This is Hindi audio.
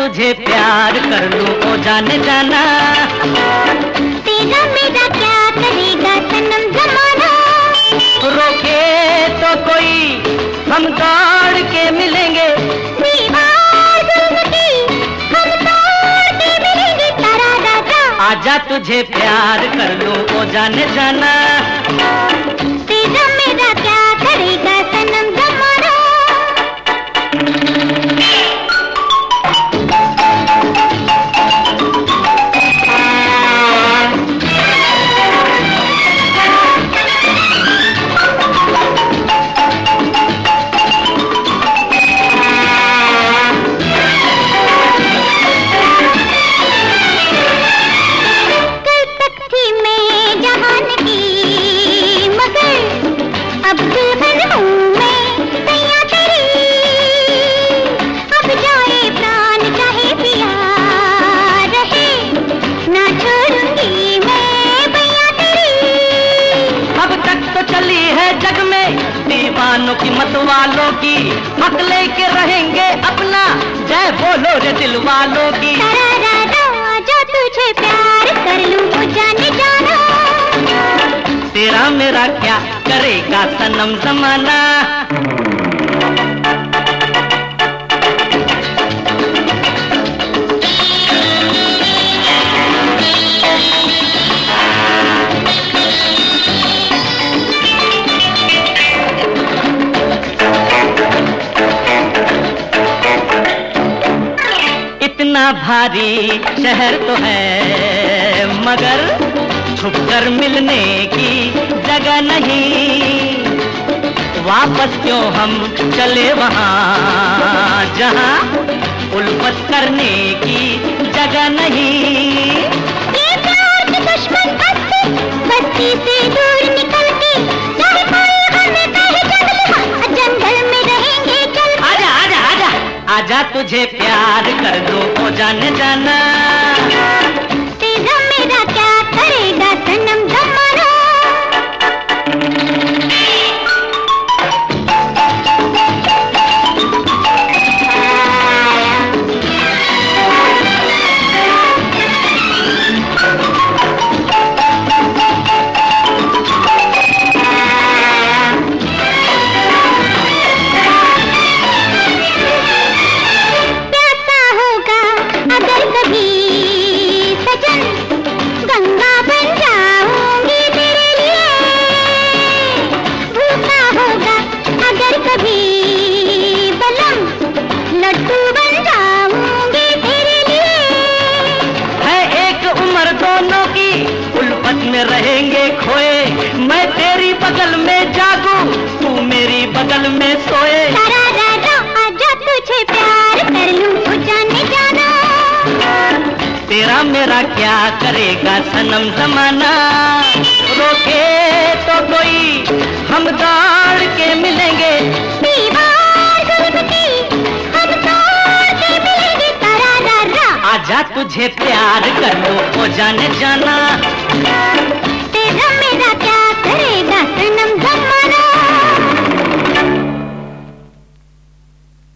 तुझे प्यार कर लूं ओ जाने जाना। तेरा मेरा क्या करेगा सनम जमाना। रोके तो कोई हम दौड़ के मिलेंगे। दीवार जुल्म की हम तोड़ के मिलेंगे। तारा राजा आजा तुझे प्यार कर लूं ओ जाने जाना। तेरा मेरा क्या करेगा सनम जमाना। दीवानों की मत वालों की हक लेके रहेंगे अपना। जय बोलो रे दिल वालों की। जो तुझे प्यार कर लूं जाने जाना। तेरा मेरा क्या करेगा सनम जमाना। इतना भारी शहर तो है मगर छुपकर मिलने की जगह नहीं। वापस क्यों हम चले वहाँ जहाँ उल्फत करने की जगह नहीं। ये प्यार के दुश्मन बस्ती से दूर निकल के चाहे कोई हमें कहे जंगल में रहेंगे चल। आजा आजा आजा आजा तुझे प्यार कर दो ओ जाने जाना। तेरा मेरा क्या करेगा सनम जमाना। में रहेंगे खोए मैं तेरी बगल में जागूं तू मेरी बगल में सोए। आजा तुझे प्यार कर लूं जाने जाना। तेरा मेरा क्या करेगा सनम जमाना। रोके तो कोई हम दौड़ के मिलेंगे। दीवार जुल्म की हम तोड़ के मिलेंगे। आजा तुझे प्यार कर लो ओ जाने जाना।